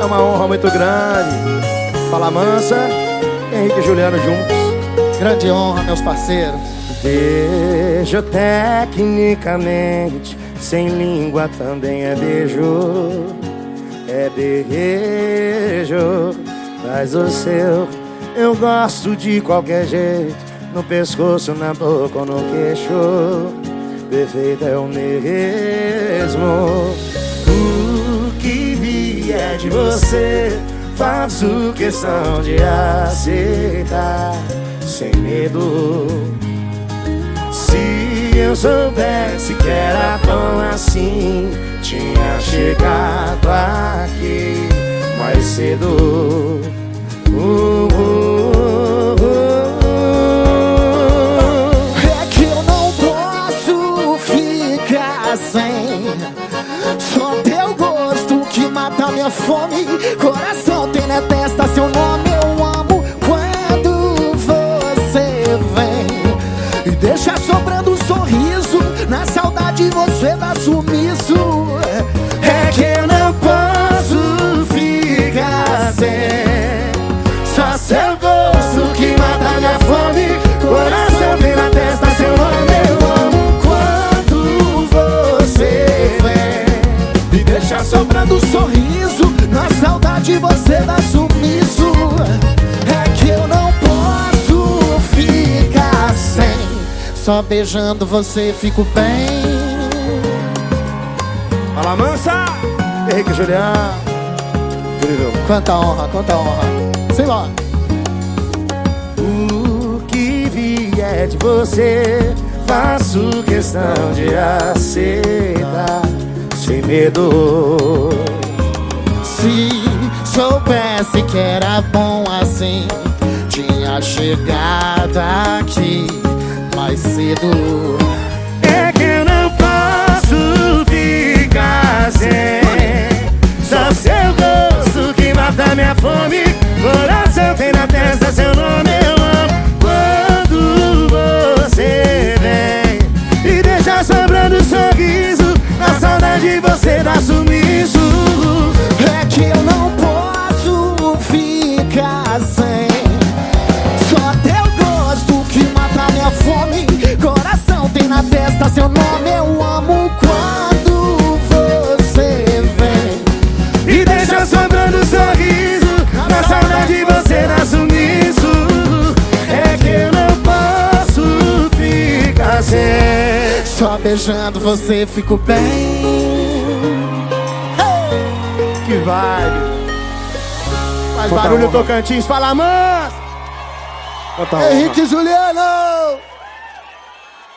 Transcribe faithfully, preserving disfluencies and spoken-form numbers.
É uma honra muito grande. Fala Mansa, Henrique e Juliano juntos. Grande honra, meus parceiros. Beijo tecnicamente, sem língua também é beijo. É beijo, faz o seu. Eu gosto de qualquer jeito, no pescoço, na boca ou no queixo. Perfeito é o mesmo. O que vier de você, faço questão de aceitar, sem medo. Se eu soubesse que era tão assim, tinha chegado aqui mais cedo. uh, uh, uh. É que eu não posso ficar sem só teu gosto que mata minha fome. Coração tem na testa seu nome. Eu amo quando você vem e deixa sobrando um sorriso. Na saudade você dá sumiço. É que eu não posso ficar sem só seu gosto que mata minha fome. Coração tem na testa seu nome. Eu amo quando você vem e deixa sobrando um sorriso. Na saudade você dá sumiço. É que eu não posso ficar sem só beijando você fico bem. Fala Mansa, Henrique e Juliano. Incrível. Quanta honra, quanta honra. Sei lá. O que vier de você, faço questão de aceitar, sem medo. Se soubesse que era bom assim, tinha chegado aqui mais cedo. É que eu não posso ficar sem só seu gosto que mata minha fome. Coração tem na testa seu nome. Eu amo quando você vem e deixa sobrando um sorriso. Na saudade você dá sumiço. É que eu não posso ficar sem só teu gosto que mata minha fome. Coração tem na testa seu nome. Eu amo quando você vem e deixa sobrando um sorriso. Na saudade você dá sumiço. É que eu não posso ficar sem só beijando você fico bem. que vibe. Faz barulho Tocantins, fala Mansa. Henrique e Juliano.